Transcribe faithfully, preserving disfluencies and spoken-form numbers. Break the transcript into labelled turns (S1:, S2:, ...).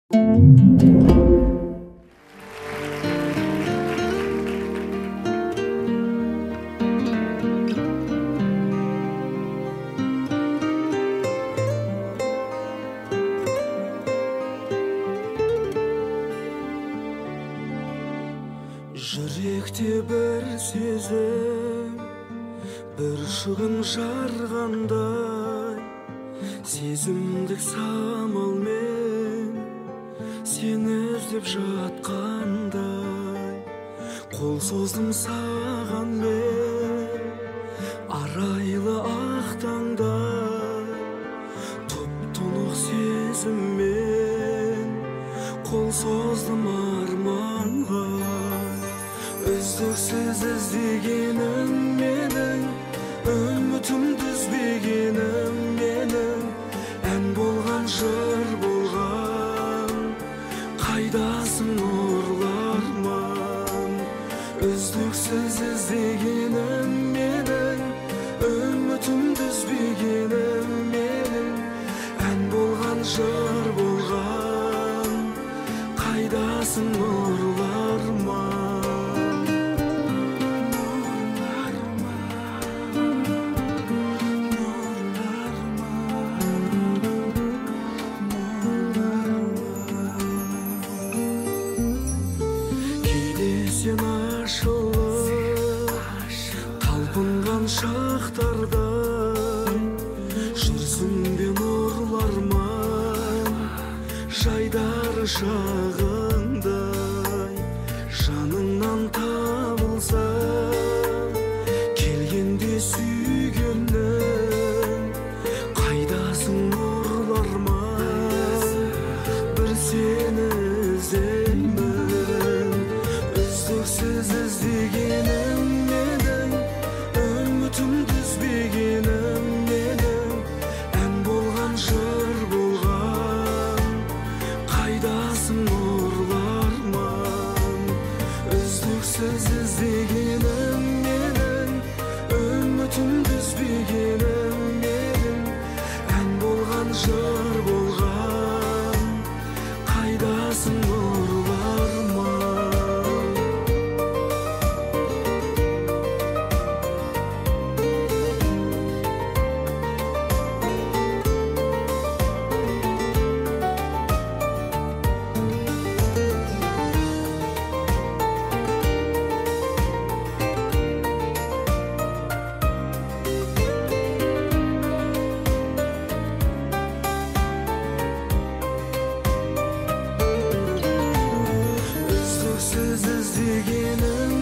S1: Жүректе бір сезім, бір шығын жарғандай, сезімдік самалмен сені іздеп жатқандай. Қол создым саған мен, арайлы ақ таңдай, тұп-тұнық сезіммен қол создым арманға. Үздіксіз іздегенім менің, үмітімді үзбегенім менің, ән болған жыр болған, қайдасың нұрлы арман. Үздіксіз іздегенім менің, үмітімді үзбегенім менің, ән болған жыр болған, қайдасың нұрлы арман. Сен ашылып, талпынған шақтарда жүрсің бе нұрлы арман, жайдары шағындай жаныңнан табылса, келгенде сүйгеннің, қайдасың нұрлы арман, бір сені іздеймін. Үздіксіз іздегенім менің, үмітімді үзбегенім менің, ән болған жыр болған, қайдасың нұрлы арман. Үздіксіз іздегенім менің, үмітімді үзбегенім менің, ән болған жыр болған, қайдасың нұрлы арман. Үздіксіз іздегенім